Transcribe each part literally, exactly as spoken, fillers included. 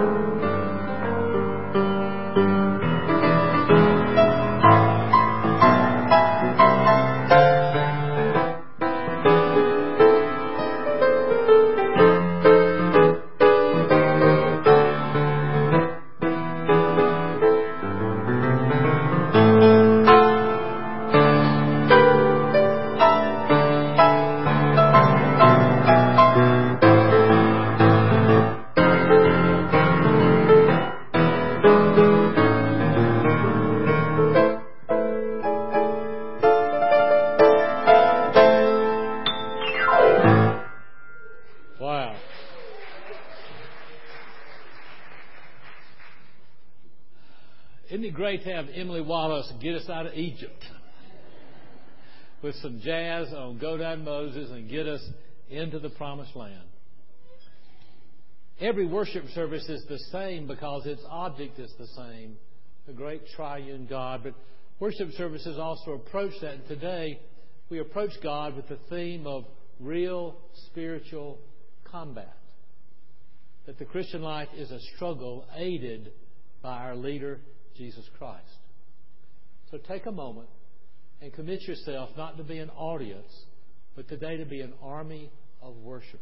Isn't it great to have Emily Wallace get us out of Egypt with some jazz on Go Down Moses and get us into the Promised Land? Every worship service is the same because its object is the same, the great triune God. But worship services also approach that. And today we approach God with the theme of real spiritual combat. That the Christian life is a struggle aided by our leader, Jesus Christ. So take a moment and commit yourself not to be an audience, but today to be an army of worshipers.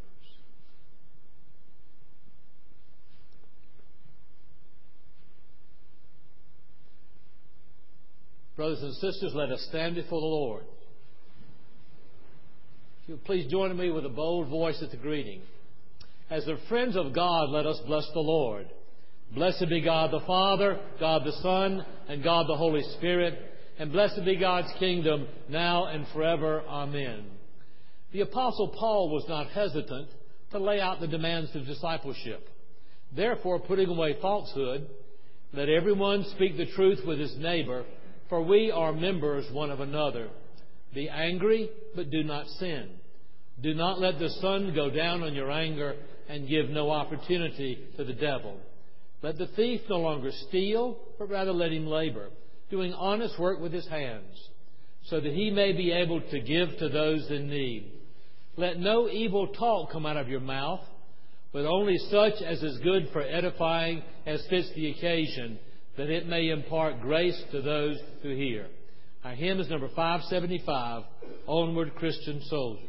Brothers and sisters, let us stand before the Lord. If you'll please join me with a bold voice at the greeting. As the friends of God, let us bless the Lord. Blessed be God the Father, God the Son, and God the Holy Spirit, and blessed be God's kingdom now and forever. Amen. The Apostle Paul was not hesitant to lay out the demands of discipleship. Therefore, putting away falsehood, let everyone speak the truth with his neighbor, for we are members one of another. Be angry, but do not sin. Do not let the sun go down on your anger, and give no opportunity to the devil. Let the thief no longer steal, but rather let him labor, doing honest work with his hands, so that he may be able to give to those in need. Let no evil talk come out of your mouth, but only such as is good for edifying as fits the occasion, that it may impart grace to those who hear. Our hymn is number five seventy-five, Onward Christian Soldiers.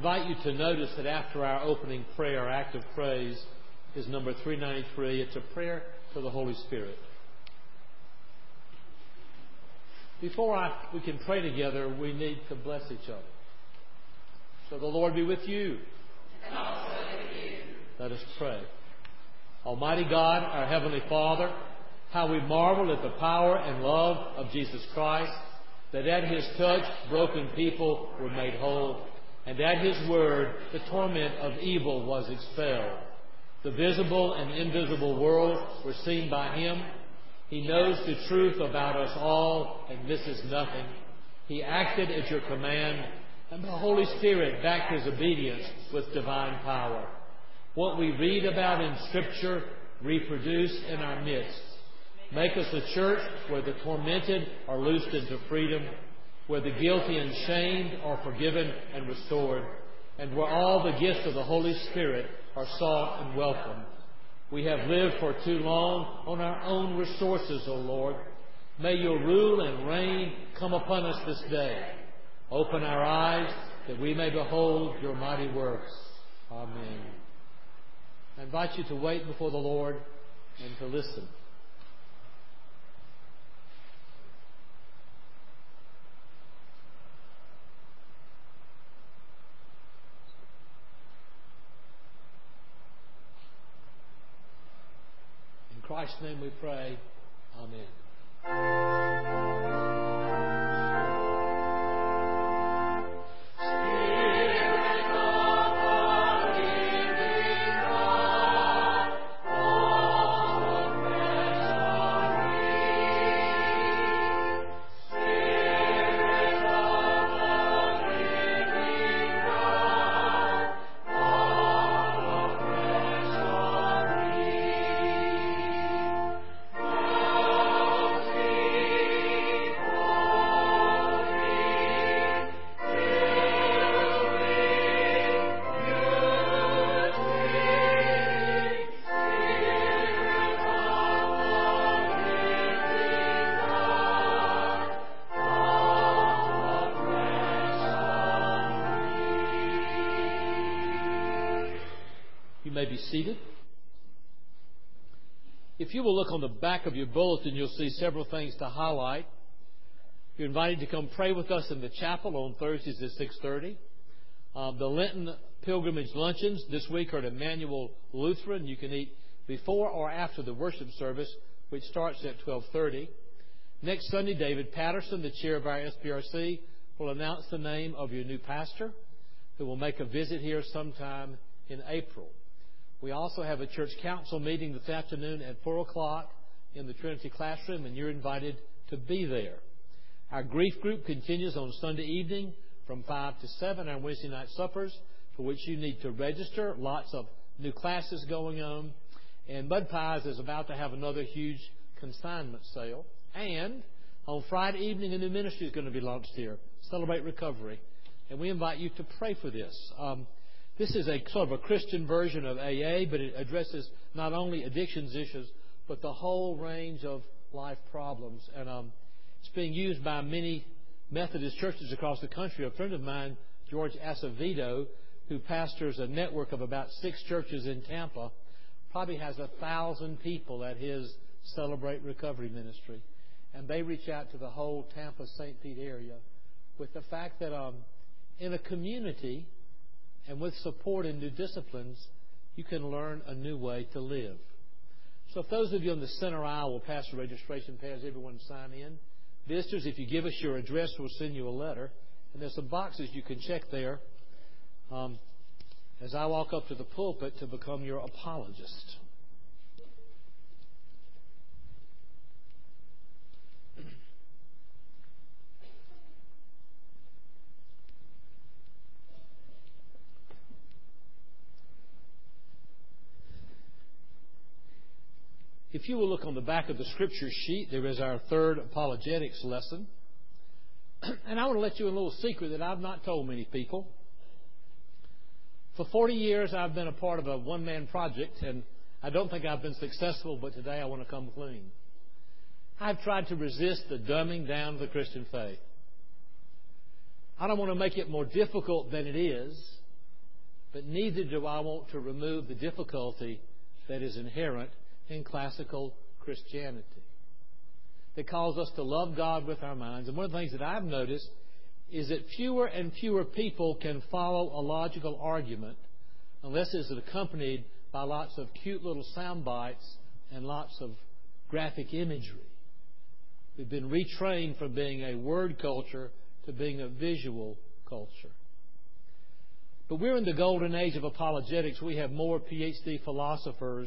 invite you to notice that after our opening prayer, our act of praise, is number three ninety-three. It's a prayer to the Holy Spirit. Before I, we can pray together, we need to bless each other. So the Lord be with you. And also with you. Let us pray. Almighty God, our Heavenly Father, how we marvel at the power and love of Jesus Christ, that at His touch broken people were made whole, and at His word the torment of evil was expelled. The visible and invisible world were seen by Him. He knows the truth about us all and misses nothing. He acted at your command, and the Holy Spirit backed His obedience with divine power. What we read about in Scripture, reproduce in our midst. Make us a church where the tormented are loosed into freedom, where the guilty and shamed are forgiven and restored, and where all the gifts of the Holy Spirit are sought and welcomed. We have lived for too long on our own resources, O Lord. May your rule and reign come upon us this day. Open our eyes that we may behold your mighty works. Amen. I invite you to wait before the Lord and to listen. In Christ's name we pray. Amen. May be seated. If you will look on the back of your bulletin, you'll see several things to highlight. You're invited to come pray with us in the chapel on Thursdays at six thirty. Um, the Lenten pilgrimage luncheons this week are at Emmanuel Lutheran. You can eat before or after the worship service, which starts at twelve thirty. Next Sunday, David Patterson, the chair of our S B R C, will announce the name of your new pastor, who will make a visit here sometime in April. We also have a church council meeting this afternoon at four o'clock in the Trinity classroom, and you're invited to be there. Our grief group continues on Sunday evening from five to seven, our Wednesday night suppers, for which you need to register. Lots of new classes going on. And Bud Pies is about to have another huge consignment sale. And on Friday evening, a new ministry is going to be launched here, Celebrate Recovery. And we invite you to pray for this. Um, This is a sort of a Christian version of A A, but it addresses not only addictions issues, but the whole range of life problems. And um, it's being used by many Methodist churches across the country. A friend of mine, George Acevedo, who pastors a network of about six churches in Tampa, probably has a thousand people at his Celebrate Recovery ministry. And they reach out to the whole Tampa Saint Pete area with the fact that um, in a community and with support in new disciplines, you can learn a new way to live. So if those of you on the center aisle will pass the registration pads, everyone sign in. Visitors, if you give us your address, we'll send you a letter. And there's some boxes you can check there um, as I walk up to the pulpit to become your apologist. If you will look on the back of the scripture sheet, there is our third apologetics lesson. And I want to let you in a little secret that I've not told many people. For forty years, I've been a part of a one-man project, and I don't think I've been successful, but today I want to come clean. I've tried to resist the dumbing down of the Christian faith. I don't want to make it more difficult than it is, but neither do I want to remove the difficulty that is inherent in classical Christianity that calls us to love God with our minds. And one of the things that I've noticed is that fewer and fewer people can follow a logical argument unless it's accompanied by lots of cute little sound bites and lots of graphic imagery. We've been retrained from being a word culture to being a visual culture. But we're in the golden age of apologetics. We have more P H D philosophers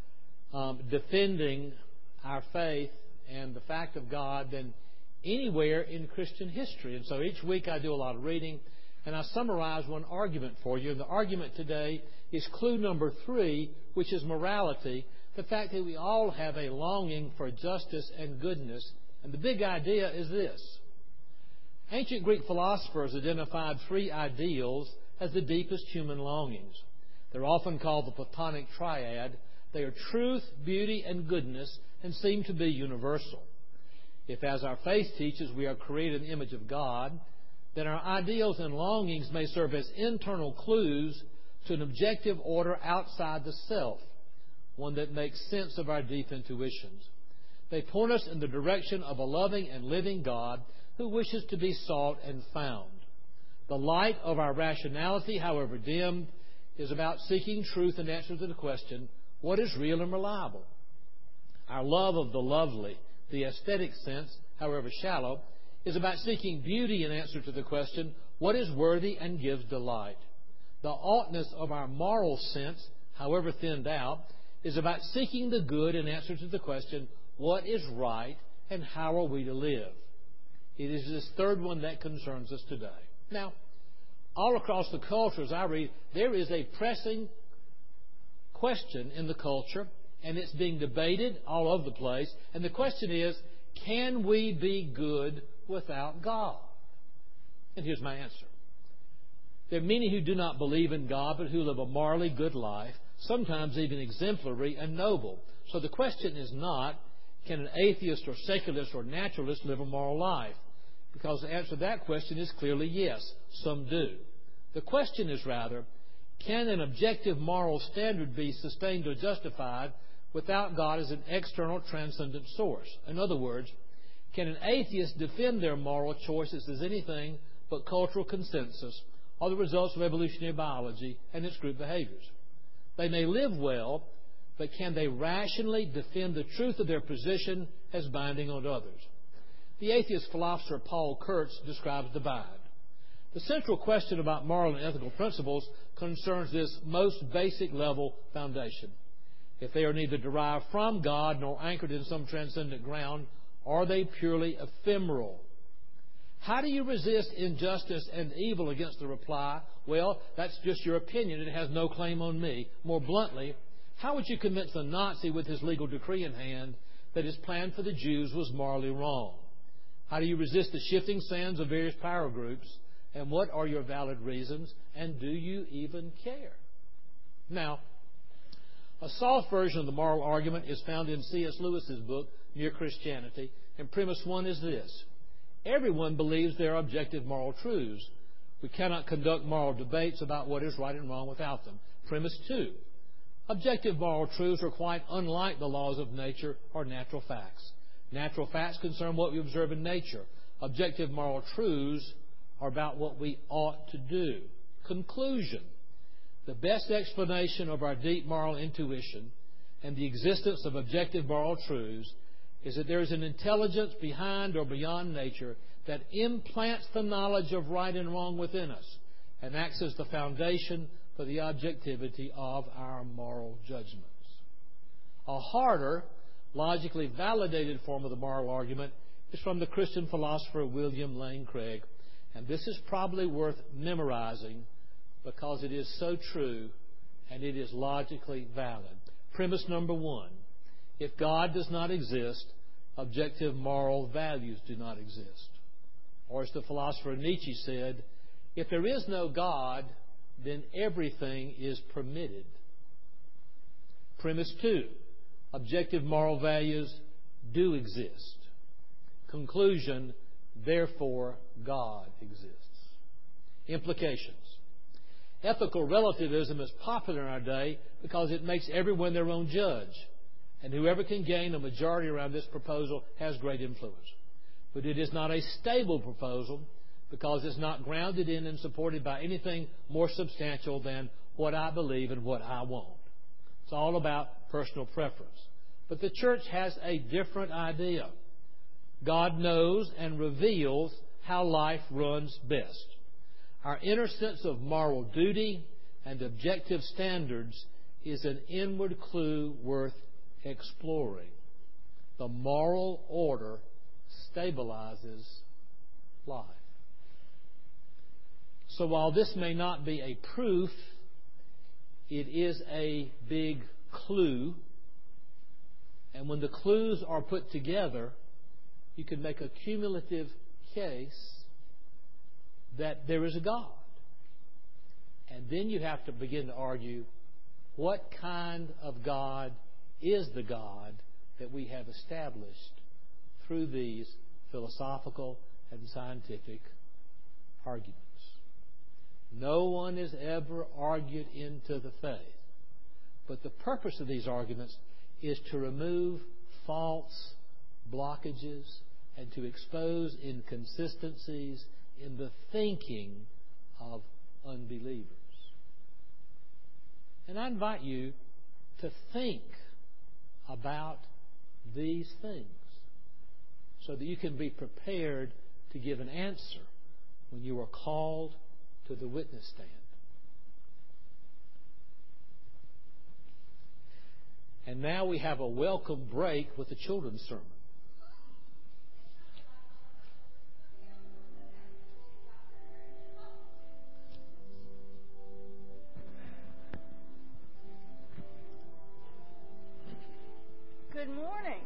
um, defending our faith and the fact of God than anywhere in Christian history. And so each week I do a lot of reading, and I summarize one argument for you. And the argument today is clue number three, which is morality, the fact that we all have a longing for justice and goodness. And the big idea is this. Ancient Greek philosophers identified three ideals as the deepest human longings. They're often called the Platonic triad. They are truth, beauty, and goodness, and seem to be universal. If, as our faith teaches, we are created in the image of God, then our ideals and longings may serve as internal clues to an objective order outside the self, one that makes sense of our deep intuitions. They point us in the direction of a loving and living God who wishes to be sought and found. The light of our rationality, however dimmed, is about seeking truth and answer to the question, what is real and reliable? Our love of the lovely, the aesthetic sense, however shallow, is about seeking beauty in answer to the question, what is worthy and gives delight? The oughtness of our moral sense, however thinned out, is about seeking the good in answer to the question, what is right and how are we to live? It is this third one that concerns us today. Now, all across the culture, as I read, there is a pressing question in the culture, and it's being debated all over the place. And the question is, can we be good without God? And here's my answer. There are many who do not believe in God, but who live a morally good life, sometimes even exemplary and noble. So the question is not, can an atheist or secularist or naturalist live a moral life? Because the answer to that question is clearly yes, some do. The question is rather, can an objective moral standard be sustained or justified without God as an external transcendent source? In other words, can an atheist defend their moral choices as anything but cultural consensus or the results of evolutionary biology and its group behaviors? They may live well, but can they rationally defend the truth of their position as binding on others? The atheist philosopher Paul Kurtz describes the bind. The central question about moral and ethical principles concerns this most basic level foundation. If they are neither derived from God nor anchored in some transcendent ground, are they purely ephemeral? How do you resist injustice and evil against the reply, well, that's just your opinion, it has no claim on me? More bluntly, how would you convince a Nazi with his legal decree in hand that his plan for the Jews was morally wrong? How do you resist the shifting sands of various power groups? And what are your valid reasons? And do you even care? Now, a soft version of the moral argument is found in C S Lewis's book, Mere Christianity. And premise one is this. Everyone believes there are objective moral truths. We cannot conduct moral debates about what is right and wrong without them. Premise two. Objective moral truths are quite unlike the laws of nature or natural facts. Natural facts concern what we observe in nature. Objective moral truths are about what we ought to do. Conclusion. The best explanation of our deep moral intuition and the existence of objective moral truths is that there is an intelligence behind or beyond nature that implants the knowledge of right and wrong within us and acts as the foundation for the objectivity of our moral judgments. A harder, logically validated form of the moral argument is from the Christian philosopher William Lane Craig, and this is probably worth memorizing because it is so true and it is logically valid. Premise number one. If God does not exist, objective moral values do not exist. Or as the philosopher Nietzsche said, if there is no God, then everything is permitted. Premise two. Objective moral values do exist. Conclusion, therefore, God exists. Implications. Ethical relativism is popular in our day because it makes everyone their own judge. And whoever can gain a majority around this proposal has great influence. But it is not a stable proposal because it's not grounded in and supported by anything more substantial than what I believe and what I want. It's all about personal preference. But the church has a different idea. God knows and reveals how life runs best. Our inner sense of moral duty and objective standards is an inward clue worth exploring. The moral order stabilizes life. So while this may not be a proof, it is a big clue. And when the clues are put together, you can make a cumulative case that there is a God. And then you have to begin to argue, what kind of God is the God that we have established through these philosophical and scientific arguments? No one is ever argued into the faith. But the purpose of these arguments is to remove false blockages and to expose inconsistencies in the thinking of unbelievers. And I invite you to think about these things so that you can be prepared to give an answer when you are called to the witness stand. And now we have a welcome break with the children's sermon. Good morning.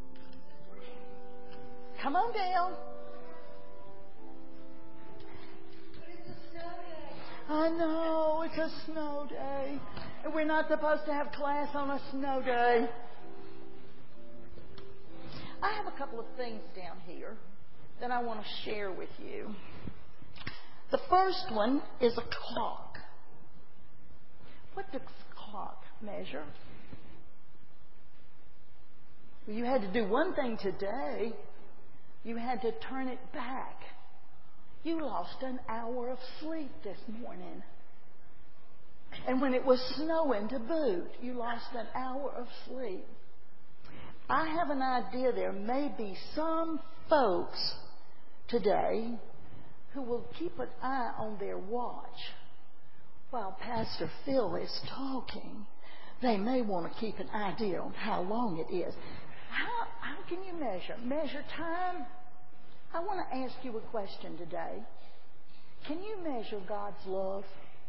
Come on down. I know, it's a snow day. And we're not supposed to have class on a snow day. I have a couple of things down here that I want to share with you. The first one is a clock. What does a clock measure? Well, you had to do one thing today. You had to turn it back. You lost an hour of sleep this morning. And when it was snowing to boot, you lost an hour of sleep. I have an idea there may be some folks today who will keep an eye on their watch while Pastor Phil is talking. They may want to keep an idea on how long it is. How, how can you measure? Measure time? I want to ask you a question today. Can you measure God's love?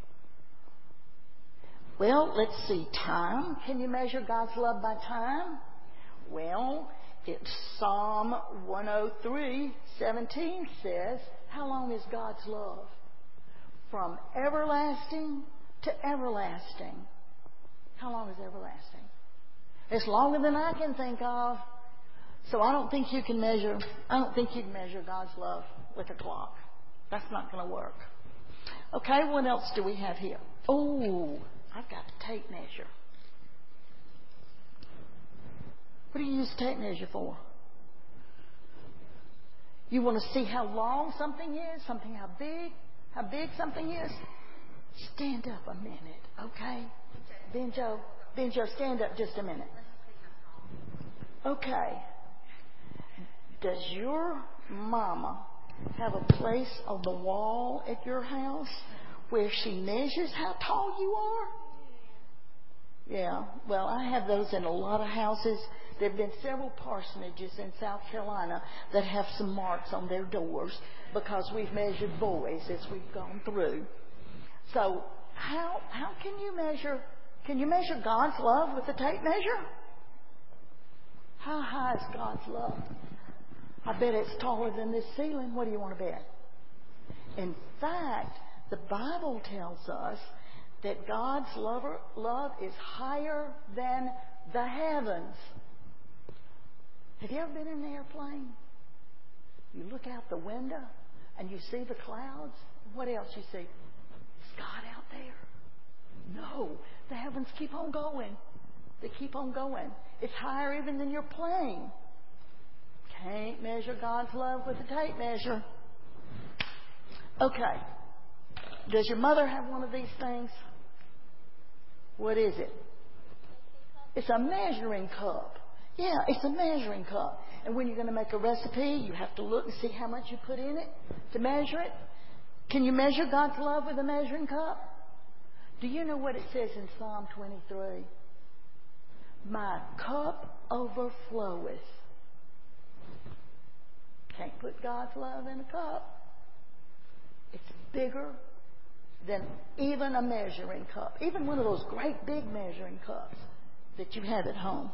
Well, let's see. Time. Can you measure God's love by time? Well, it's Psalm one oh three seventeen says, how long is God's love? From everlasting to everlasting. How long is everlasting? It's longer than I can think of. So I don't think you can measure, I don't think you can measure God's love with a clock. That's not going to work. Okay, what else do we have here? Oh, I've got a tape measure. What do you use a tape measure for? You want to see how long something is, something how big, how big something is? Stand up a minute, okay? Benjo, Benjo, stand up just a minute. Okay. Does your mama have a place on the wall at your house where she measures how tall you are? Yeah. Well, I have those in a lot of houses. There have been several parsonages in South Carolina that have some marks on their doors because we've measured boys as we've gone through. So how how can you measure? Can you measure God's love with a tape measure? How high is God's love? I bet it's taller than this ceiling. What do you want to bet? In fact, the Bible tells us that God's lover, love is higher than the heavens. Have you ever been in an airplane? You look out the window and you see the clouds. What else you see? God out there? No. The heavens keep on going. They keep on going. It's higher even than your plane. Can't measure God's love with a tape measure. Okay. Does your mother have one of these things? What is it? It's a measuring cup. Yeah, it's a measuring cup. And when you're going to make a recipe, you have to look and see how much you put in it to measure it. Can you measure God's love with a measuring cup? Do you know what it says in Psalm twenty-three? My cup overfloweth. Can't put God's love in a cup. It's bigger than even a measuring cup. Even one of those great big measuring cups that you have at home.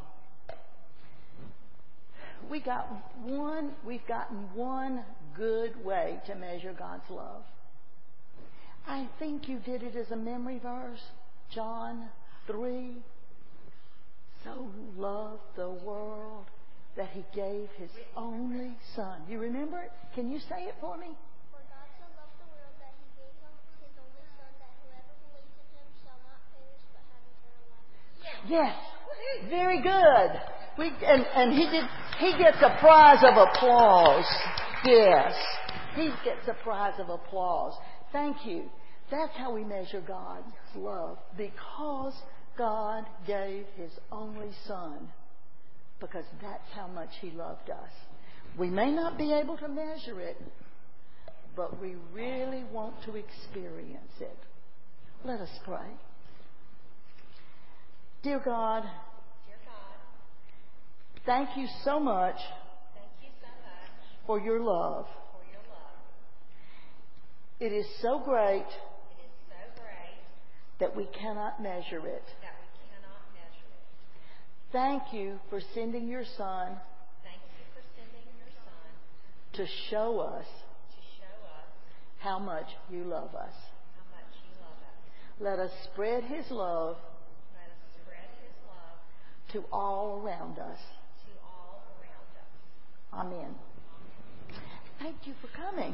We got one, we've gotten one good way to measure God's love. I think you did it as a memory verse. John three. So loved the world that He gave His only Son. You remember it? Can you say it for me? For God so loved the world that He gave His only Son, that whoever believes in Him shall not perish but have eternal life. Yes. Very good. We, and, and he did. He gets a prize of applause. Yes. He gets a prize of applause. Thank you. That's how we measure God's love. Because God gave His only Son. Because that's how much He loved us. We may not be able to measure it, but we really want to experience it. Let us pray. Dear God, Dear God, thank you so much, thank you so much for your love. for your love. It is so great It is so great that we cannot measure it. that we cannot measure it. Thank you for sending your Son Thank you for sending your Son to show us to show us how much you love us. how much you love us. Let us spread His love Let us spread His love to all around us. to all around us. Amen. Thank you for coming.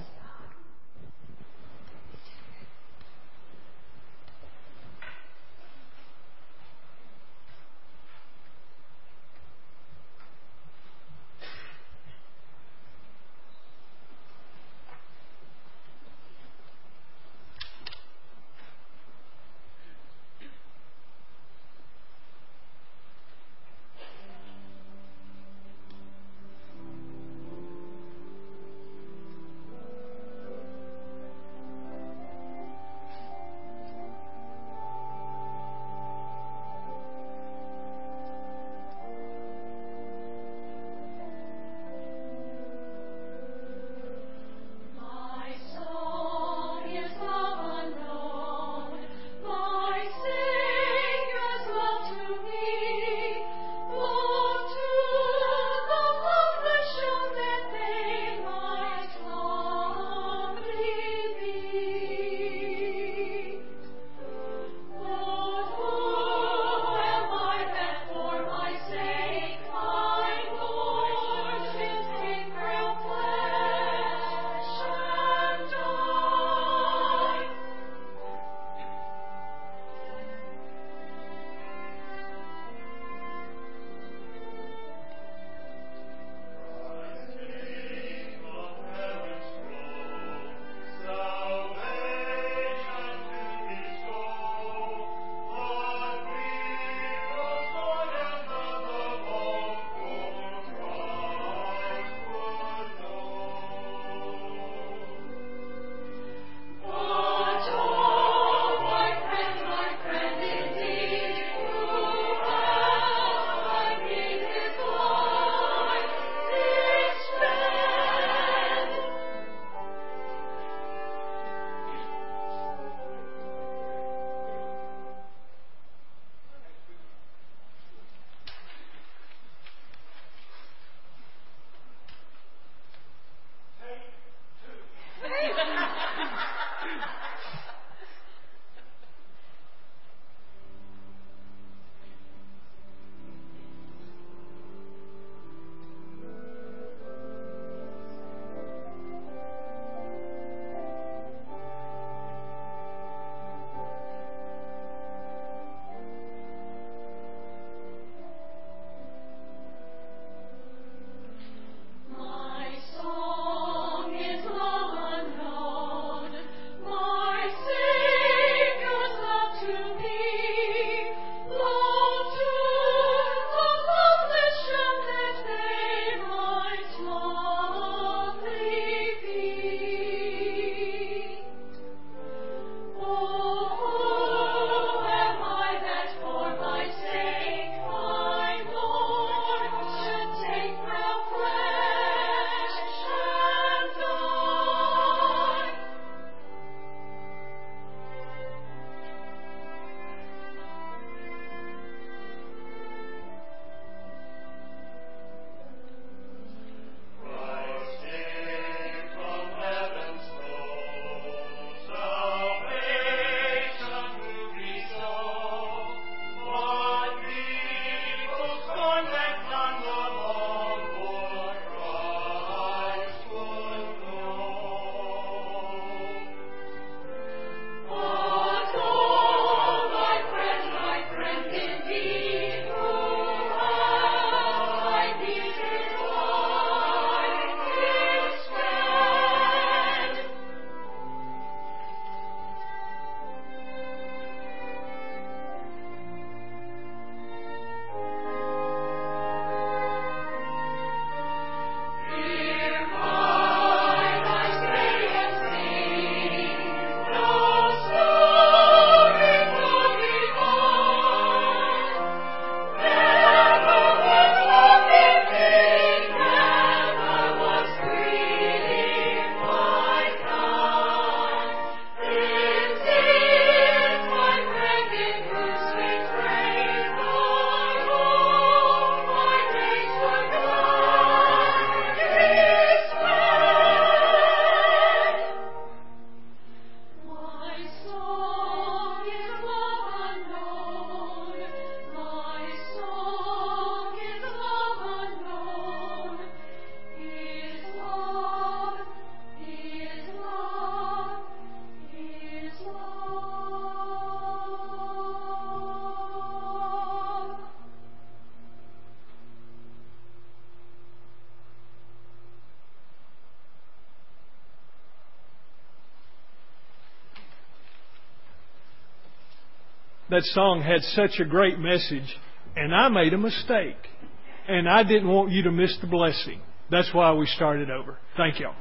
that song had such a great message, and I made a mistake. And I didn't want you to miss the blessing. That's why we started over. Thank y'all.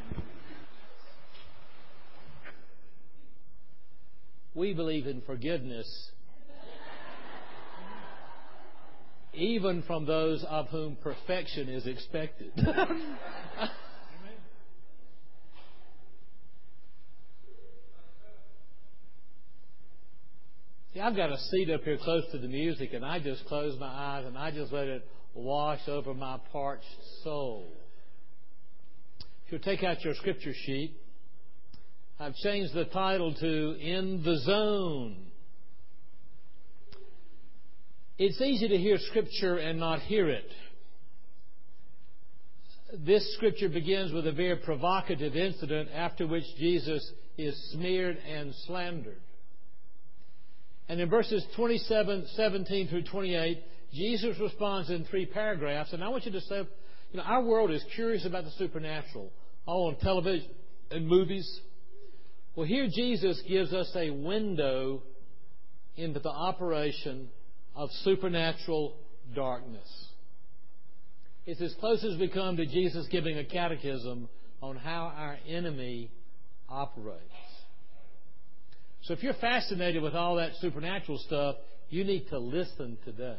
We believe in forgiveness, even from those of whom perfection is expected. See, I've got a seat up here close to the music, and I just close my eyes and I just let it wash over my parched soul. If you'll take out your scripture sheet, I've changed the title to In the Zone. It's easy to hear Scripture and not hear it. This Scripture begins with a very provocative incident after which Jesus is smeared and slandered. And in verses twenty-seven, seventeen through twenty-eight, Jesus responds in three paragraphs. And I want you to say, you know, our world is curious about the supernatural, all on television and movies. Well, here Jesus gives us a window into the operation of supernatural darkness. It's as close as we come to Jesus giving a catechism on how our enemy operates. So if you're fascinated with all that supernatural stuff, you need to listen today.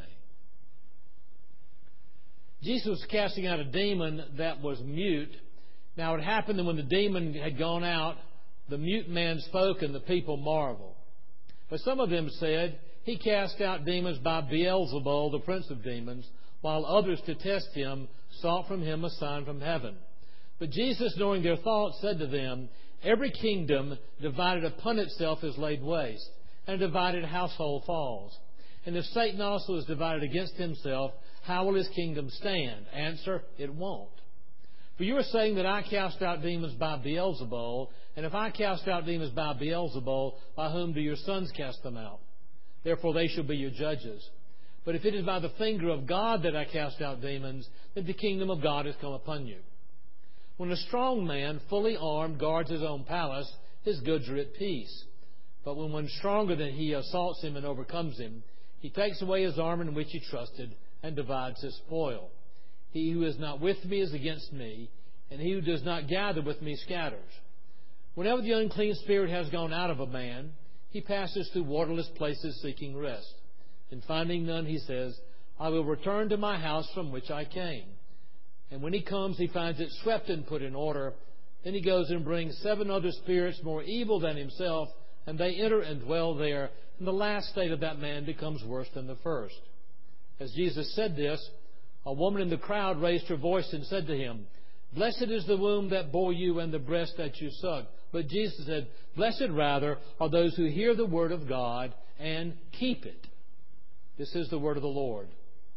Jesus was casting out a demon that was mute. Now it happened that when the demon had gone out, the mute man spoke and the people marveled. But some of them said, he cast out demons by Beelzebul, the prince of demons, while others, to test him, sought from him a sign from heaven. But Jesus, knowing their thoughts, said to them, every kingdom divided upon itself is laid waste, and a divided household falls. And if Satan also is divided against himself, how will his kingdom stand? Answer, it won't. For you are saying that I cast out demons by Beelzebul, and if I cast out demons by Beelzebul, by whom do your sons cast them out? Therefore they shall be your judges. But if it is by the finger of God that I cast out demons, then the kingdom of God has come upon you. When a strong man, fully armed, guards his own palace, his goods are at peace. But when one stronger than he assaults him and overcomes him, he takes away his armor in which he trusted and divides his spoil. He who is not with me is against me, and he who does not gather with me scatters. Whenever the unclean spirit has gone out of a man, he passes through waterless places seeking rest. And finding none, he says, I will return to my house from which I came. And when he comes, he finds it swept and put in order. Then he goes and brings seven other spirits more evil than himself, and they enter and dwell there. And the last state of that man becomes worse than the first. As Jesus said this, a woman in the crowd raised her voice and said to him, Blessed is the womb that bore you and the breast that you sucked. But Jesus said, Blessed rather are those who hear the word of God and keep it. This is the word of the Lord.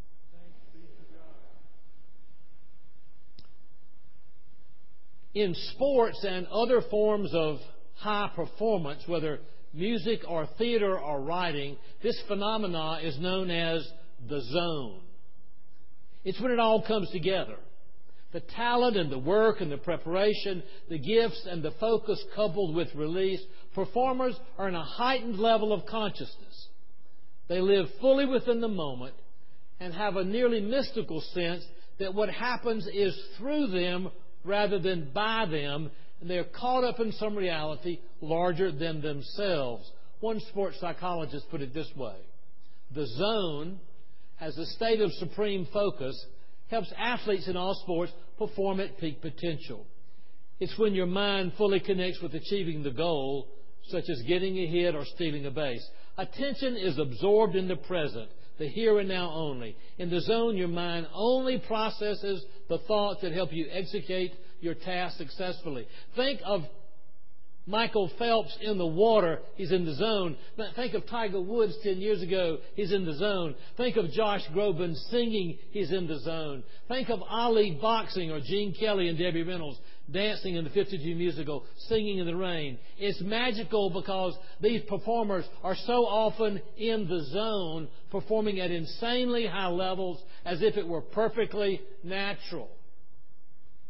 In sports and other forms of high performance, whether music or theater or writing, this phenomena is known as the zone. It's when it all comes together. The talent and the work and the preparation, the gifts and the focus coupled with release, performers are in a heightened level of consciousness. They live fully within the moment and have a nearly mystical sense that what happens is through them rather than by them, and they're caught up in some reality larger than themselves. One sports psychologist put it this way: the zone, as a state of supreme focus, helps athletes in all sports perform at peak potential. It's when your mind fully connects with achieving the goal, such as getting a hit or stealing a base. Attention is absorbed in the present, the here and now only. In the zone, your mind only processes the thoughts that help you execute your task successfully. Think of Michael Phelps in the water, he's in the zone. Think of Tiger Woods ten years ago, he's in the zone. Think of Josh Groban singing, he's in the zone. Think of Ali boxing or Gene Kelly and Debbie Reynolds dancing in the fifty-two musical, singing in the rain. It's magical because these performers are so often in the zone, performing at insanely high levels as if it were perfectly natural.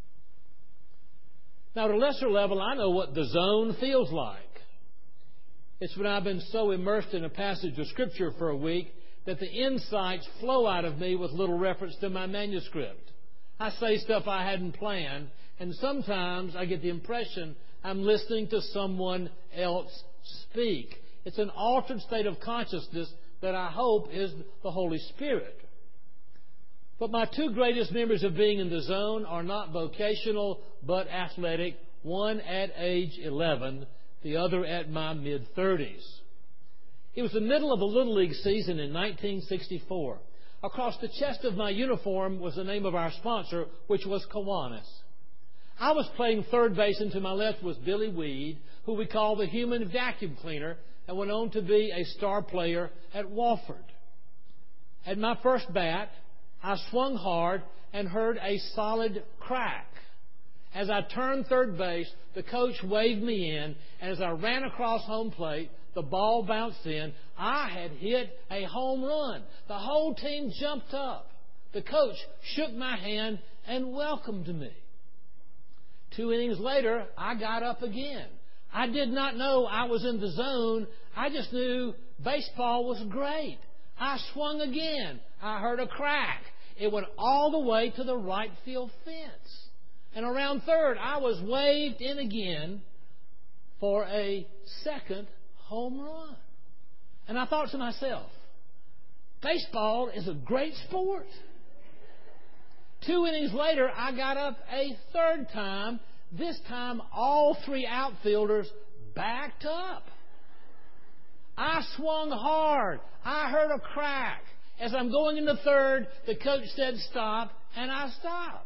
Now, at a lesser level, I know what the zone feels like. It's when I've been so immersed in a passage of Scripture for a week that the insights flow out of me with little reference to my manuscript. I say stuff I hadn't planned, and sometimes I get the impression I'm listening to someone else speak. It's an altered state of consciousness that I hope is the Holy Spirit. But my two greatest memories of being in the zone are not vocational but athletic, one at age eleven, the other at my mid-thirties. It was the middle of a Little League season in nineteen sixty-four. Across the chest of my uniform was the name of our sponsor, which was Kiwanis. I was playing third base, and to my left was Billy Weed, who we call the human vacuum cleaner, and went on to be a star player at Wofford. At my first bat, I swung hard and heard a solid crack. As I turned third base, the coach waved me in, and as I ran across home plate, the ball bounced in. I had hit a home run. The whole team jumped up. The coach shook my hand and welcomed me. Two innings later, I got up again. I did not know I was in the zone. I just knew baseball was great. I swung again. I heard a crack. It went all the way to the right field fence. And around third, I was waved in again for a second home run. And I thought to myself, baseball is a great sport. Two innings later, I got up a third time. This time, all three outfielders backed up. I swung hard. I heard a crack. As I'm going into third, the coach said stop, and I stopped.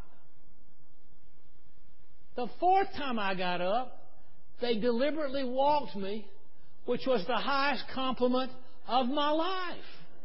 The fourth time I got up, they deliberately walked me, which was the highest compliment of my life.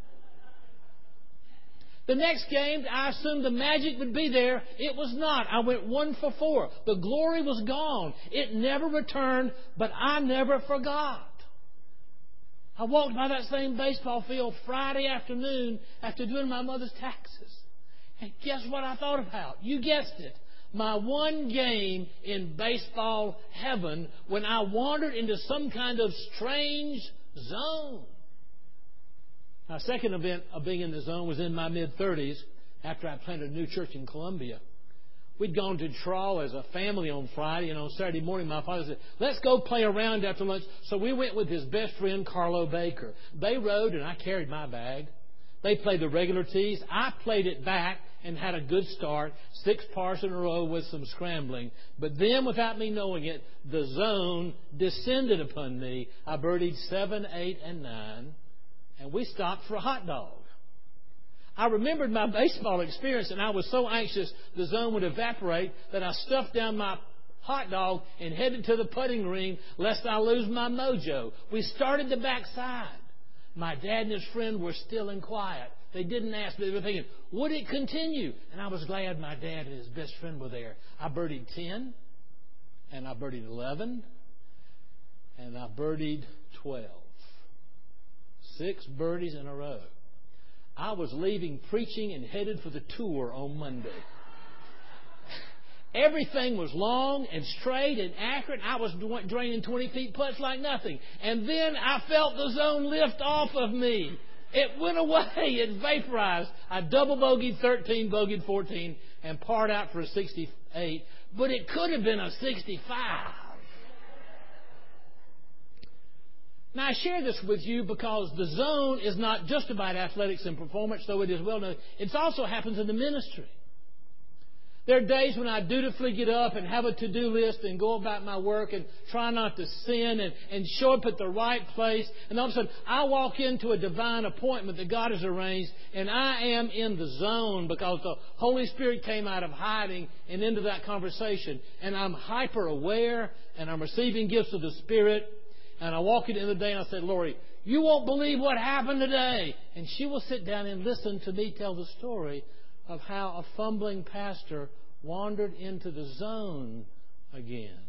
The next game, I assumed the magic would be there. It was not. I went one for four. The glory was gone. It never returned, but I never forgot. I walked by that same baseball field Friday afternoon after doing my mother's taxes. And guess what I thought about? You guessed it. My one game in baseball heaven when I wandered into some kind of strange zone. My second event of being in the zone was in my mid-thirties after I planted a new church in Columbia. We'd gone to Trawl as a family on Friday, and on Saturday morning my father said, let's go play around after lunch. So we went with his best friend, Carlo Baker. They rode, and I carried my bag. They played the regular tees. I played it back and had a good start, six pars in a row with some scrambling. But then, without me knowing it, the zone descended upon me. I birdied seven, eight, and nine, and we stopped for a hot dog. I remembered my baseball experience, and I was so anxious the zone would evaporate that I stuffed down my hot dog and headed to the putting green lest I lose my mojo. We started the backside. My dad and his friend were still and quiet. They didn't ask me. They were thinking, would it continue? And I was glad my dad and his best friend were there. I birdied ten, and I birdied eleven, and I birdied twelve. Six birdies in a row. I was leaving preaching and headed for the tour on Monday. Everything was long and straight and accurate. I was draining twenty feet putts like nothing. And then I felt the zone lift off of me. It went away. It vaporized. I double bogeyed thirteen, bogeyed fourteen, and parred out for a sixty-eight. But it could have been a sixty-five. Now, I share this with you because the zone is not just about athletics and performance, though it is well known. It also happens in the ministry. There are days when I dutifully get up and have a to-do list and go about my work and try not to sin and, and show up at the right place. And all of a sudden, I walk into a divine appointment that God has arranged, and I am in the zone because the Holy Spirit came out of hiding and into that conversation. And I'm hyper-aware, and I'm receiving gifts of the Spirit. And I walk into the day and I said, Lori, you won't believe what happened today. And she will sit down and listen to me tell the story of how a fumbling pastor wandered into the zone again.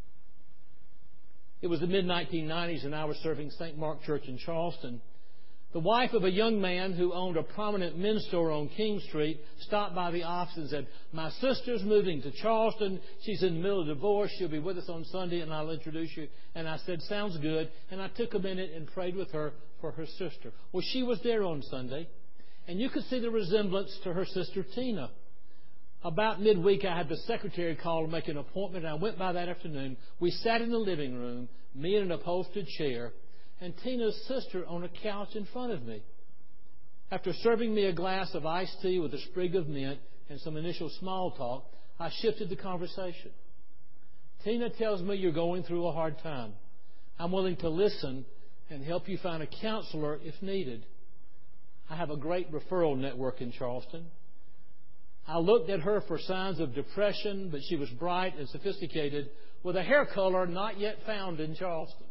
It was the mid nineteen nineties, and I was serving Saint Mark Church in Charleston. The wife of a young man who owned a prominent men's store on King Street stopped by the office and said, "My sister's moving to Charleston. She's in the middle of divorce. She'll be with us on Sunday, and I'll introduce you." And I said, "Sounds good." And I took a minute and prayed with her for her sister. Well, she was there on Sunday, and you could see the resemblance to her sister Tina. About midweek, I had the secretary call to make an appointment, and I went by that afternoon. We sat in the living room, me in an upholstered chair, and Tina's sister on a couch in front of me. After serving me a glass of iced tea with a sprig of mint and some initial small talk, I shifted the conversation. "Tina tells me you're going through a hard time. I'm willing to listen and help you find a counselor if needed. I have a great referral network in Charleston." I looked at her for signs of depression, but she was bright and sophisticated with a hair color not yet found in Charleston.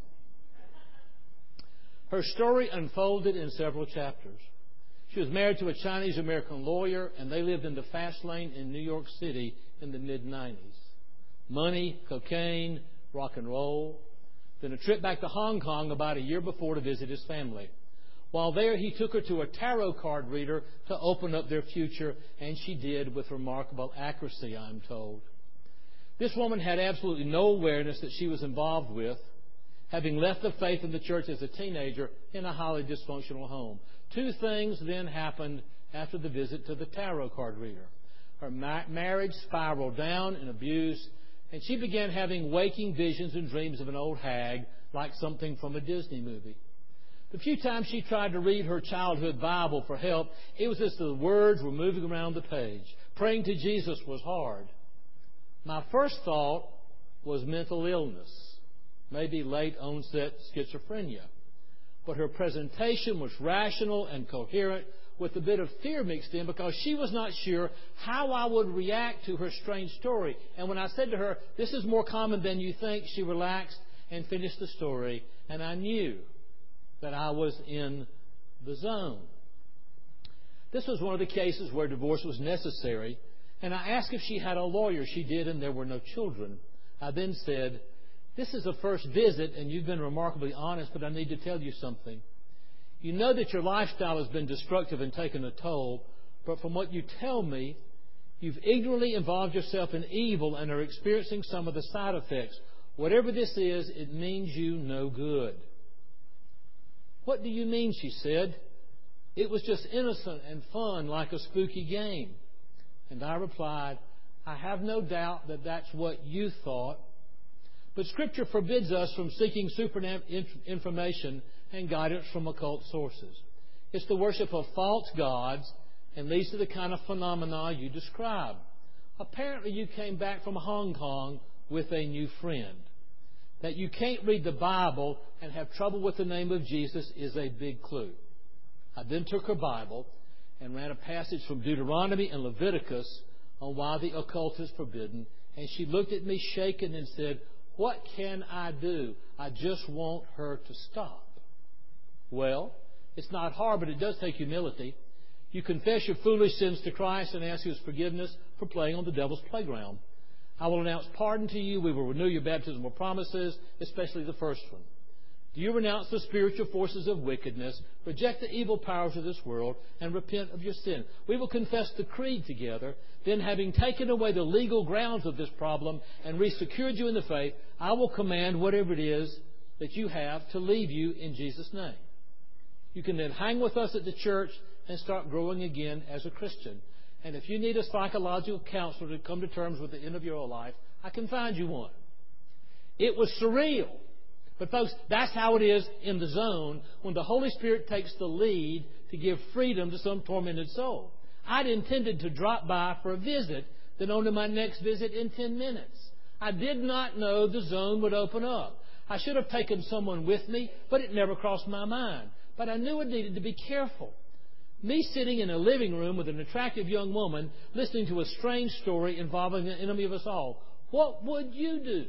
Her story unfolded in several chapters. She was married to a Chinese-American lawyer, and they lived in the fast lane in New York City in the mid nineties. Money, cocaine, rock and roll. Then a trip back to Hong Kong about a year before to visit his family. While there, he took her to a tarot card reader to open up their future, and she did with remarkable accuracy, I'm told. This woman had absolutely no awareness that she was involved with, having left the faith in the church as a teenager in a highly dysfunctional home. Two things then happened after the visit to the tarot card reader. Her ma- marriage spiraled down in abuse, and she began having waking visions and dreams of an old hag, like something from a Disney movie. The few times she tried to read her childhood Bible for help, it was as the words were moving around the page. Praying to Jesus was hard. My first thought was mental illness, maybe late onset schizophrenia. But her presentation was rational and coherent, with a bit of fear mixed in, because she was not sure how I would react to her strange story. And when I said to her, "This is more common than you think," she relaxed and finished the story, and I knew that I was in the zone. This was one of the cases where divorce was necessary, and I asked if she had a lawyer. She did, and there were no children. I then said, "This is a first visit, and you've been remarkably honest, but I need to tell you something. You know that your lifestyle has been destructive and taken a toll, but from what you tell me, you've ignorantly involved yourself in evil and are experiencing some of the side effects. Whatever this is, it means you no good." "What do you mean?" she said. "It was just innocent and fun, like a spooky game." And I replied, "I have no doubt that that's what you thought. But Scripture forbids us from seeking supernatural information and guidance from occult sources. It's the worship of false gods and leads to the kind of phenomena you describe. Apparently you came back from Hong Kong with a new friend. That you can't read the Bible and have trouble with the name of Jesus is a big clue." I then took her Bible and ran a passage from Deuteronomy and Leviticus on why the occult is forbidden, and she looked at me shaken and said, "What can I do? I just want her to stop." Well, it's not hard, but it does take humility. You confess your foolish sins to Christ and ask His forgiveness for playing on the devil's playground. I will announce pardon to you. We will renew your baptismal promises, especially the first one. Do you renounce the spiritual forces of wickedness, reject the evil powers of this world, and repent of your sin? We will confess the creed together. Then, having taken away the legal grounds of this problem and resecured you in the faith, I will command whatever it is that you have to leave you in Jesus' name. You can then hang with us at the church and start growing again as a Christian. And if you need a psychological counselor to come to terms with the end of your life, I can find you one. It was surreal. But folks, that's how it is in the zone when the Holy Spirit takes the lead to give freedom to some tormented soul. I'd intended to drop by for a visit, then on to my next visit in ten minutes. I did not know the zone would open up. I should have taken someone with me, but it never crossed my mind. But I knew I needed to be careful. Me sitting in a living room with an attractive young woman listening to a strange story involving the enemy of us all. What would you do?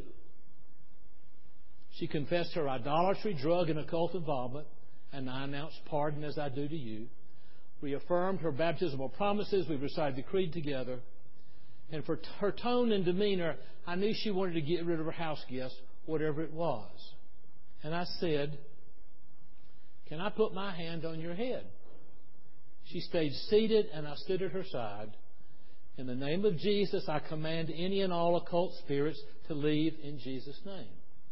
She confessed her idolatry, drug, and occult involvement, and I announced pardon as I do to you. We affirmed her baptismal promises. We recited the creed together. And for her tone and demeanor, I knew she wanted to get rid of her house guest, whatever it was. And I said, can I put my hand on your head? She stayed seated, and I stood at her side. In the name of Jesus, I command any and all occult spirits to leave in Jesus' name.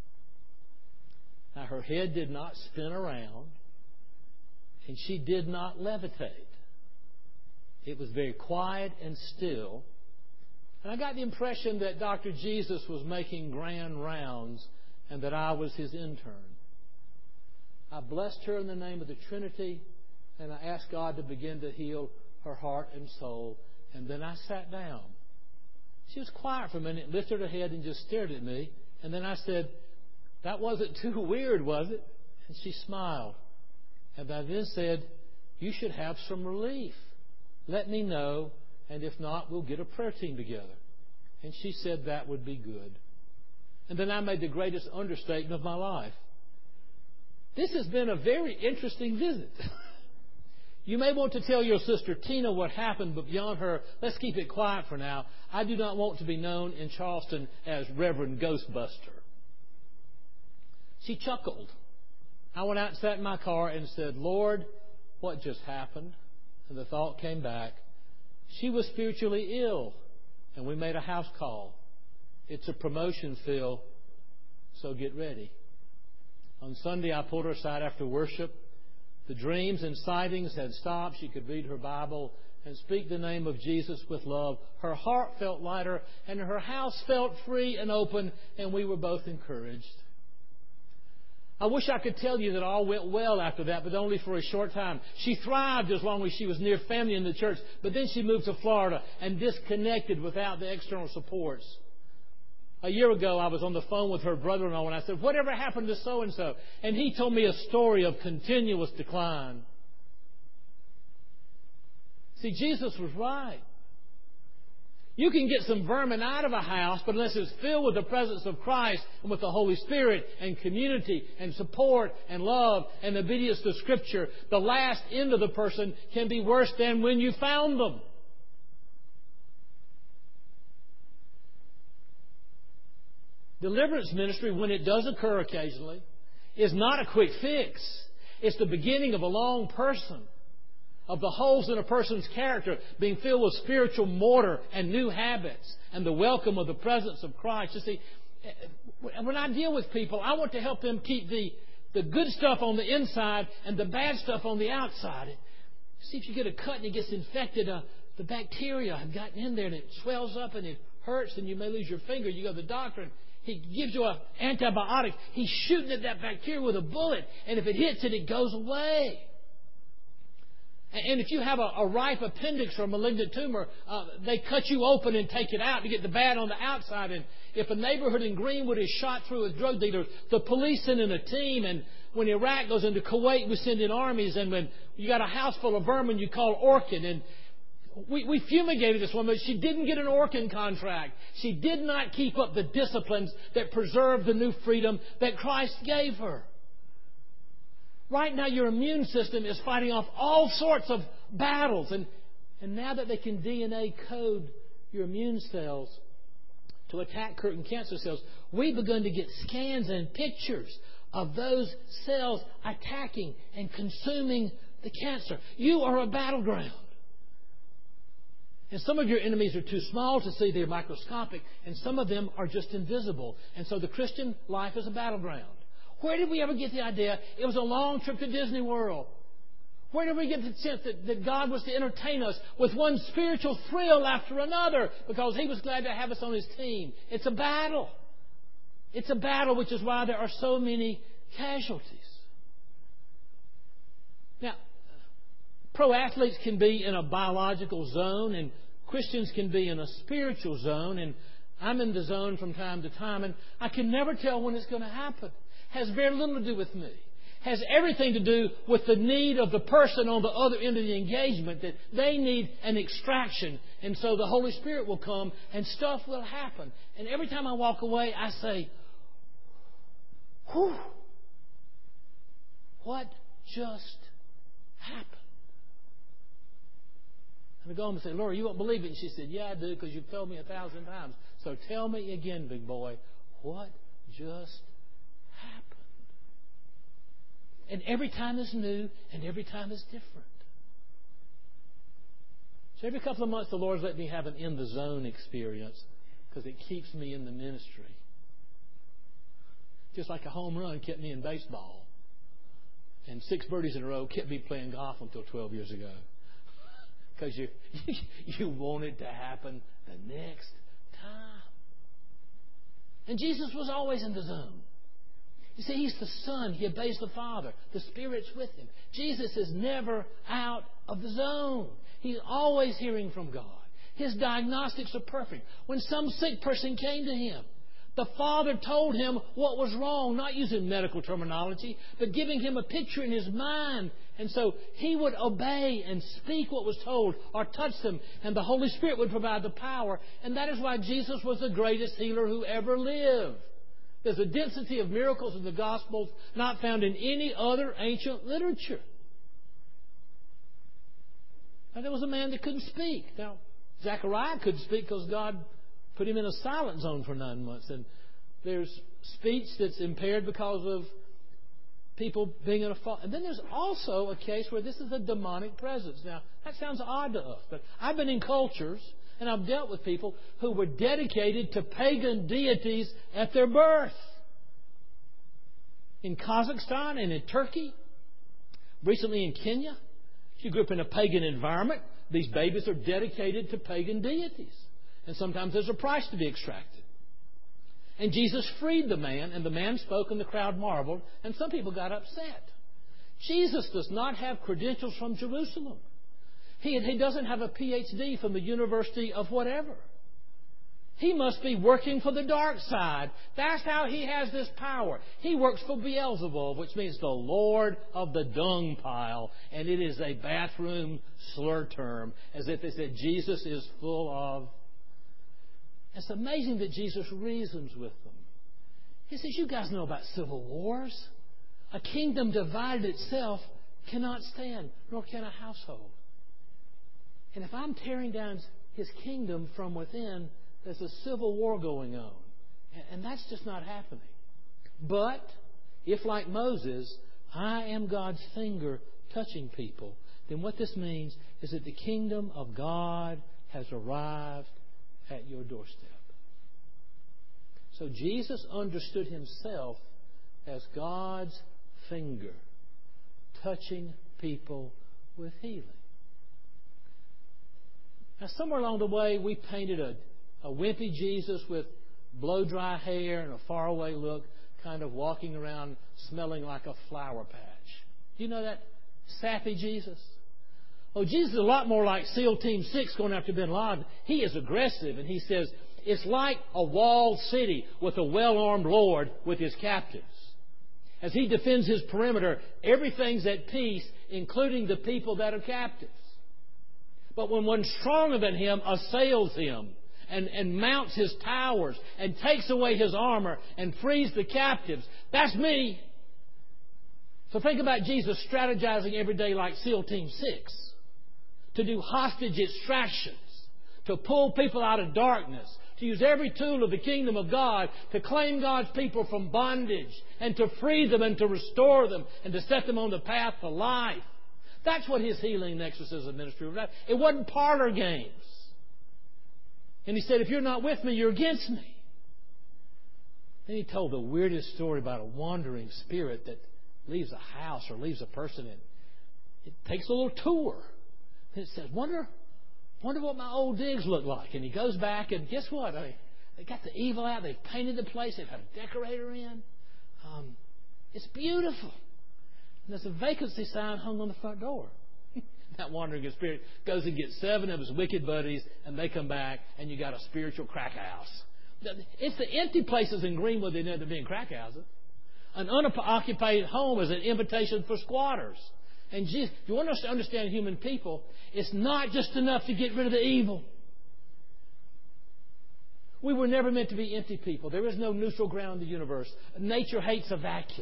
Now, her head did not spin around, and she did not levitate. It was very quiet and still. And I got the impression that Doctor Jesus was making grand rounds and that I was his intern. I blessed her in the name of the Trinity, and I asked God to begin to heal her heart and soul. And then I sat down. She was quiet for a minute, lifted her head and just stared at me. And then I said, that wasn't too weird, was it? And she smiled. And I then said, you should have some relief. Let me know, and if not, we'll get a prayer team together. And she said that would be good. And then I made the greatest understatement of my life. This has been a very interesting visit. You may want to tell your sister Tina what happened, but beyond her, let's keep it quiet for now. I do not want to be known in Charleston as Reverend Ghostbuster. She chuckled. I went out and sat in my car and said, Lord, what just happened? And the thought came back. She was spiritually ill, and we made a house call. It's a promotion, Phil, so get ready. On Sunday, I pulled her aside after worship. The dreams and sightings had stopped. She could read her Bible and speak the name of Jesus with love. Her heart felt lighter, and her house felt free and open, and we were both encouraged. I wish I could tell you that all went well after that, but only for a short time. She thrived as long as she was near family in the church, but then she moved to Florida and disconnected without the external supports. A year ago, I was on the phone with her brother-in-law, and I said, whatever happened to so-and-so? And he told me a story of continuous decline. See, Jesus was right. You can get some vermin out of a house, but unless it's filled with the presence of Christ and with the Holy Spirit and community and support and love and obedience to Scripture, the last end of the person can be worse than when you found them. Deliverance ministry, when it does occur occasionally, is not a quick fix. It's the beginning of a long person, of the holes in a person's character being filled with spiritual mortar and new habits and the welcome of the presence of Christ. You see, when I deal with people, I want to help them keep the, the good stuff on the inside and the bad stuff on the outside. See, if you get a cut and it gets infected, uh, the bacteria have gotten in there and it swells up and it hurts and you may lose your finger. You go to the doctor and he gives you an antibiotic. He's shooting at that bacteria with a bullet, and if it hits it, it goes away. And if you have a, a ripe appendix or a malignant tumor, uh, they cut you open and take it out to get the bad on the outside. And if a neighborhood in Greenwood is shot through with drug dealers, the police send in a team. And when Iraq goes into Kuwait, we send in armies. And when you got a house full of vermin, you call Orkin. And we, we fumigated this woman. She didn't get an Orkin contract. She did not keep up the disciplines that preserved the new freedom that Christ gave her. Right now, your immune system is fighting off all sorts of battles. And, and now that they can D N A code your immune cells to attack certain cancer cells, we've begun to get scans and pictures of those cells attacking and consuming the cancer. You are a battleground. And some of your enemies are too small to see. They're microscopic. And some of them are just invisible. And so the Christian life is a battleground. Where did we ever get the idea it was a long trip to Disney World? Where did we get the sense that, that God was to entertain us with one spiritual thrill after another because He was glad to have us on His team? It's a battle. It's a battle, which is why there are so many casualties. Now, pro athletes can be in a biological zone, and Christians can be in a spiritual zone, and I'm in the zone from time to time, and I can never tell when it's going to happen. Has very little to do with me. Has everything to do with the need of the person on the other end of the engagement, that they need an extraction. And so the Holy Spirit will come and stuff will happen. And every time I walk away, I say, whew, what just happened? And I go home and say, Laura, you won't believe it. And she said, yeah, I do, because you've told me a thousand times. So tell me again, big boy, what just happened? And every time is new, and every time is different. So every couple of months, the Lord's let me have an in the zone experience because it keeps me in the ministry. Just like a home run kept me in baseball. And six birdies in a row kept me playing golf until twelve years ago. Because you, you want it to happen the next time. And Jesus was always in the zone. You see, He's the Son. He obeys the Father. The Spirit's with Him. Jesus is never out of the zone. He's always hearing from God. His diagnostics are perfect. When some sick person came to Him, the Father told him what was wrong, not using medical terminology, but giving him a picture in his mind. And so he would obey and speak what was told or touch them, and the Holy Spirit would provide the power. And that is why Jesus was the greatest healer who ever lived. There's a density of miracles in the Gospels not found in any other ancient literature. Now, there was a man that couldn't speak. Now, Zechariah couldn't speak because God put him in a silent zone for nine months. And there's speech that's impaired because of people being in a fault. And then there's also a case where this is a demonic presence. Now, that sounds odd to us, but I've been in cultures and I've dealt with people who were dedicated to pagan deities at their birth. In Kazakhstan and in Turkey, recently in Kenya, if you grew up in a pagan environment, these babies are dedicated to pagan deities. And sometimes there's a price to be extracted. And Jesus freed the man, and the man spoke, and the crowd marveled, and some people got upset. Jesus does not have credentials from Jerusalem. He, he doesn't have a P H D from the University of whatever. He must be working for the dark side. That's how he has this power. He works for Beelzebub, which means the Lord of the dung pile. And it is a bathroom slur term, as if they said Jesus is full of... It's amazing that Jesus reasons with them. He says, you guys know about civil wars. A kingdom divided itself cannot stand, nor can a household. And if I'm tearing down His kingdom from within, there's a civil war going on. And that's just not happening. But if, like Moses, I am God's finger touching people, then what this means is that the kingdom of God has arrived at your doorstep. So Jesus understood Himself as God's finger touching people with healing. Now, somewhere along the way, we painted a, a wimpy Jesus with blow-dry hair and a faraway look, kind of walking around smelling like a flower patch. Do you know that sappy Jesus? Oh, Jesus is a lot more like SEAL Team six going after bin Laden. He is aggressive, and he says, it's like a walled city with a well-armed Lord with His captives. As He defends His perimeter, everything's at peace, including the people that are captives. But when one stronger than Him assails Him and, and mounts his towers and takes away His armor and frees the captives, that's me. So think about Jesus strategizing every day like SEAL Team six to do hostage extractions, to pull people out of darkness, to use every tool of the kingdom of God to claim God's people from bondage and to free them and to restore them and to set them on the path to life. That's what His healing and exorcism ministry was about. It wasn't parlor games. And He said, if you're not with me, you're against me. Then He told the weirdest story about a wandering spirit that leaves a house or leaves a person and it takes a little tour. And it says, wonder, wonder what my old digs look like. And he goes back and guess what? I mean, they got the evil out. They've painted the place. They've had a decorator in. Um, it's beautiful. And there's a vacancy sign hung on the front door. That wandering spirit goes and gets seven of his wicked buddies, and they come back, and you got a spiritual crack house. It's the empty places in Greenwood that end up being crack houses. An unoccupied home is an invitation for squatters. And Jesus, if you want to understand human people, it's not just enough to get rid of the evil. We were never meant to be empty people. There is no neutral ground in the universe. Nature hates a vacuum.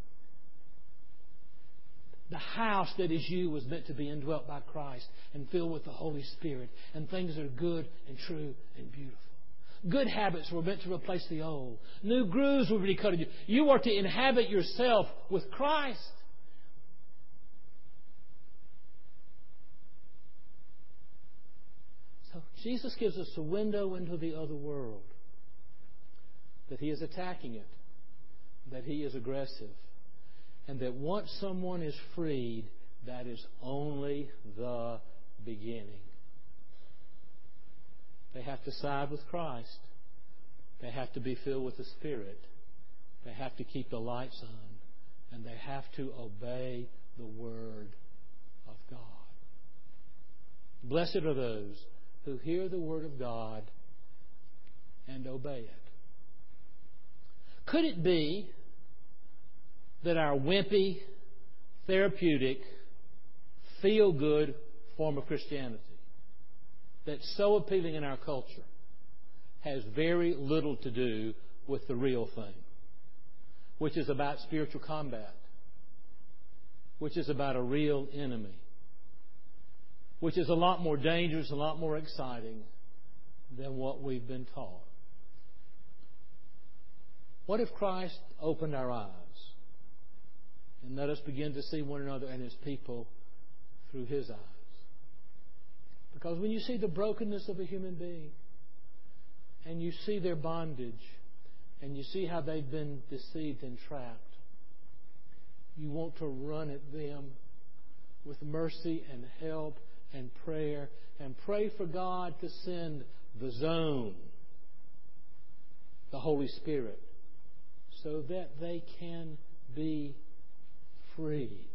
The house that is you was meant to be indwelt by Christ and filled with the Holy Spirit and things that are good and true and beautiful. Good habits were meant to replace the old. New grooves were to be cut in you. You are to inhabit yourself with Christ. Jesus gives us a window into the other world. That He is attacking it. That He is aggressive. And that once someone is freed, that is only the beginning. They have to side with Christ. They have to be filled with the Spirit. They have to keep the lights on. And they have to obey the Word of God. Blessed are those who hear the Word of God and obey it. Could it be that our wimpy, therapeutic, feel-good form of Christianity that's so appealing in our culture has very little to do with the real thing, which is about spiritual combat, which is about a real enemy, which is a lot more dangerous, a lot more exciting than what we've been taught? What if Christ opened our eyes and let us begin to see one another and His people through His eyes? Because when you see the brokenness of a human being, and you see their bondage, and you see how they've been deceived and trapped, you want to run at them with mercy and help and prayer, and pray for God to send the zone, the Holy Spirit, so that they can be freed.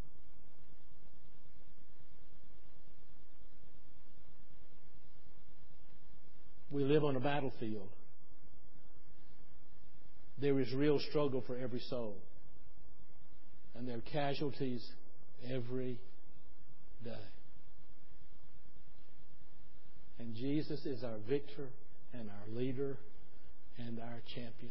We live on a battlefield. There is real struggle for every soul. And there are casualties every day. And Jesus is our victor and our leader and our champion.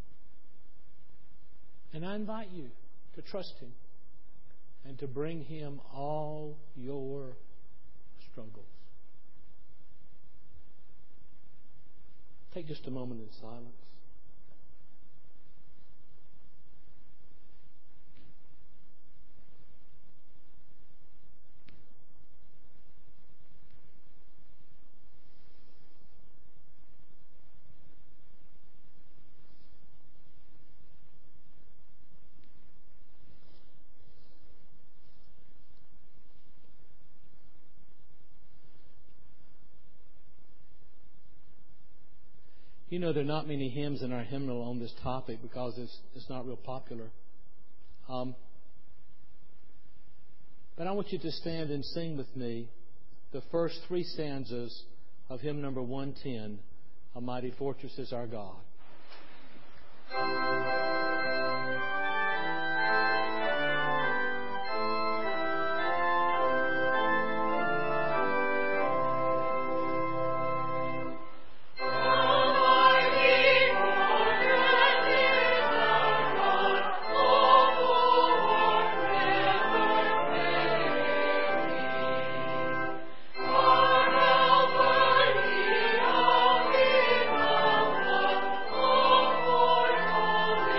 And I invite you to trust Him and to bring Him all your struggles. Take just a moment in silence. You know, there are not many hymns in our hymnal on this topic because it's it's not real popular. Um, but I want you to stand and sing with me the first three stanzas of hymn number one ten, A Mighty Fortress is Our God. Oh,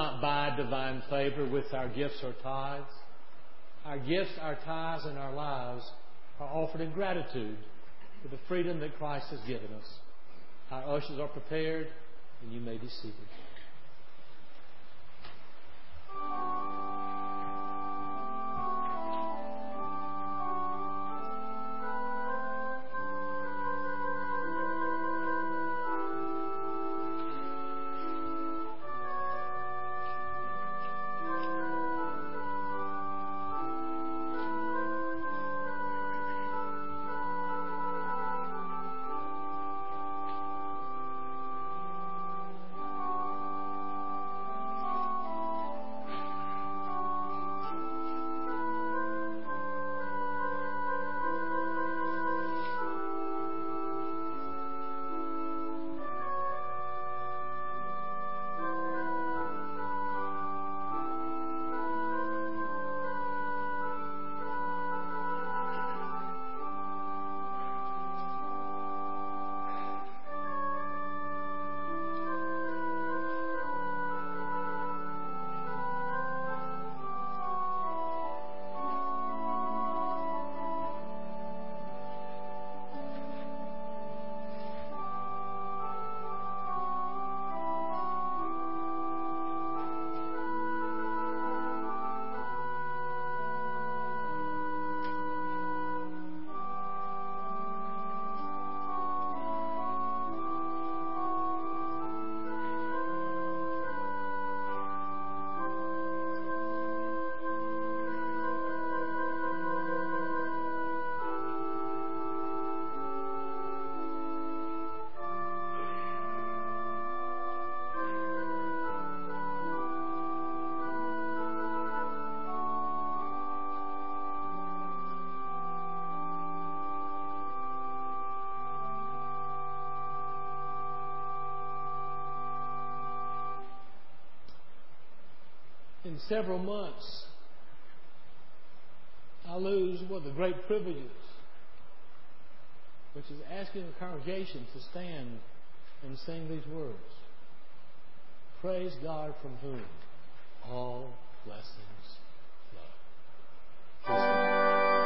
not buy divine favor with our gifts or tithes. Our gifts, our tithes, and our lives are offered in gratitude for the freedom that Christ has given us. Our ushers are prepared, and you may be seated. In several months, I lose one of the great privileges, which is asking the congregation to stand and sing these words. Praise God from whom all blessings flow. Please stand.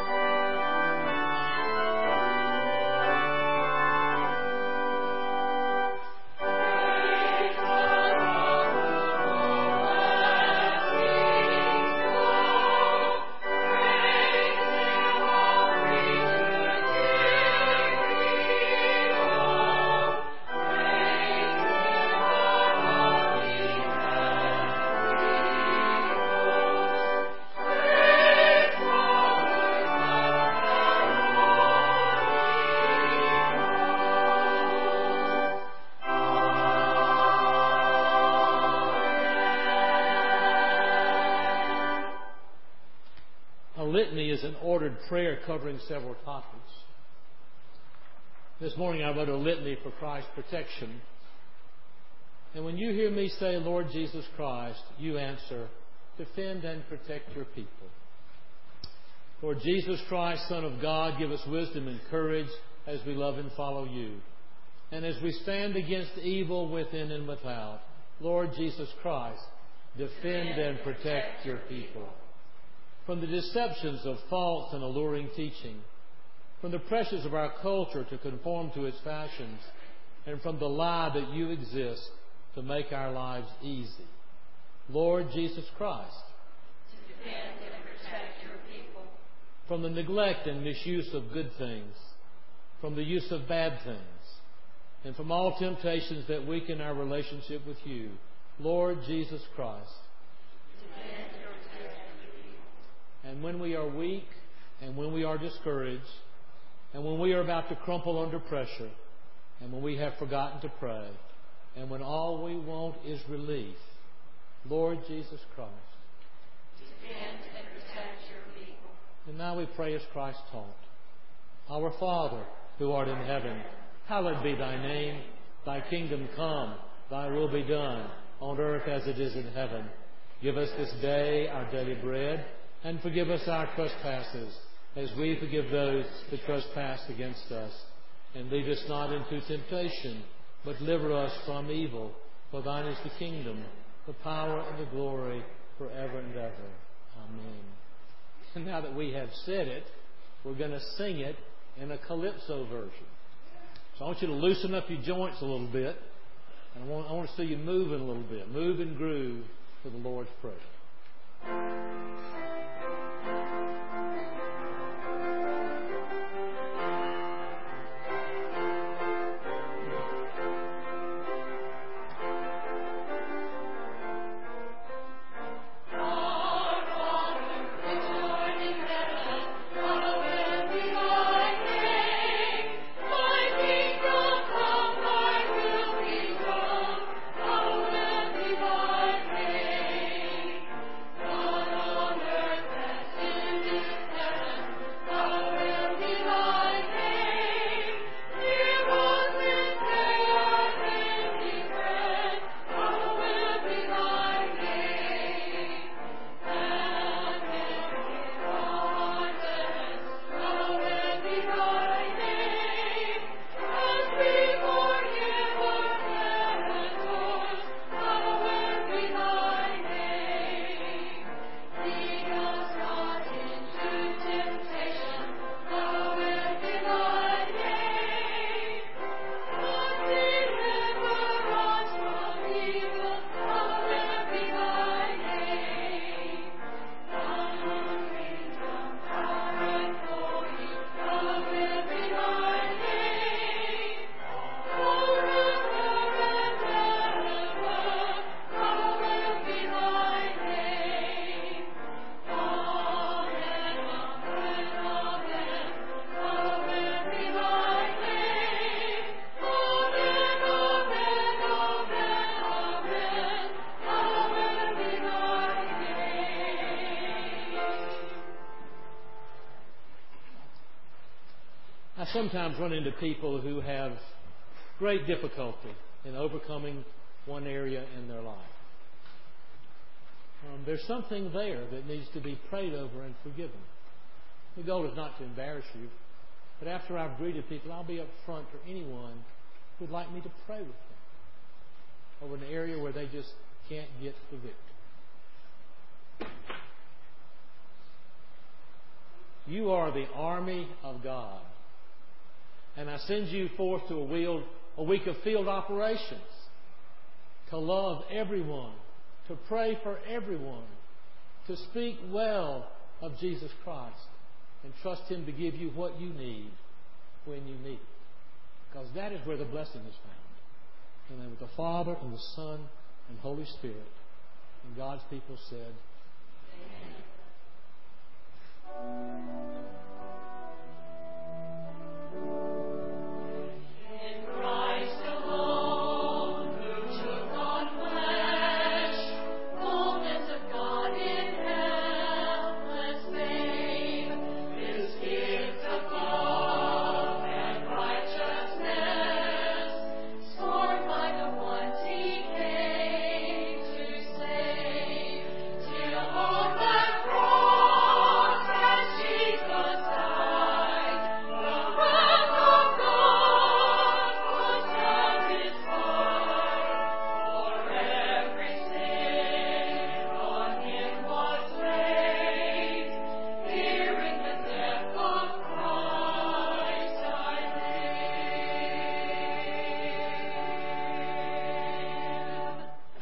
Litany is an ordered prayer covering several topics. This morning I wrote a litany for Christ's protection. And when you hear me say, Lord Jesus Christ, you answer, defend and protect your people. Lord Jesus Christ, Son of God, give us wisdom and courage as we love and follow you. And as we stand against evil within and without, Lord Jesus Christ, defend and protect your people. From the deceptions of false and alluring teaching, from the pressures of our culture to conform to its fashions, and from the lie that you exist to make our lives easy. Lord Jesus Christ, to defend and protect your people. From the neglect and misuse of good things, from the use of bad things, and from all temptations that weaken our relationship with you. Lord Jesus Christ, and when we are weak, and when we are discouraged, and when we are about to crumple under pressure, and when we have forgotten to pray, and when all we want is relief, Lord Jesus Christ, defend and protect your people. And now we pray as Christ taught. Our Father, who art in heaven, hallowed be thy name. Thy kingdom come, thy will be done, on earth as it is in heaven. Give us this day our daily bread, and forgive us our trespasses, as we forgive those that trespass against us. And lead us not into temptation, but deliver us from evil. For thine is the kingdom, the power and the glory forever and ever. Amen. And now that we have said it, we're going to sing it in a calypso version. So I want you to loosen up your joints a little bit. And I want, I want to see you moving a little bit. Move and groove to the Lord's Prayer. I sometimes run into people who have great difficulty in overcoming one area in their life. Um, there's something there that needs to be prayed over and forgiven. The goal is not to embarrass you, but after I've greeted people, I'll be up front for anyone who'd like me to pray with them over an area where they just can't get the victory. You are the army of God. And I send you forth to a, wheel, a week of field operations to love everyone, to pray for everyone, to speak well of Jesus Christ, and trust Him to give you what you need when you need it. Because that is where the blessing is found. In the name of the Father, and the Son, and Holy Spirit. And God's people said, Amen.